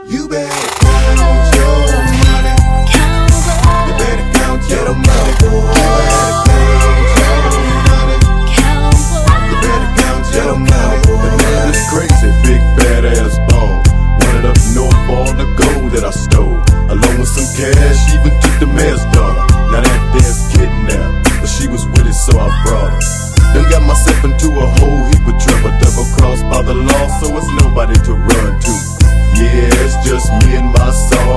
You better count your money. You better count your money. You better count your money. The man is crazy, big badass bone. Running up north all the gold that I stole, along with some cash, even took the mayor's daughter. Now that there's kidnapped, but she was with it, so I brought her. Done got myself into a whole heap of trouble, double crossed by the law, so it's nobody to run to. Yeah, it's just me and my song.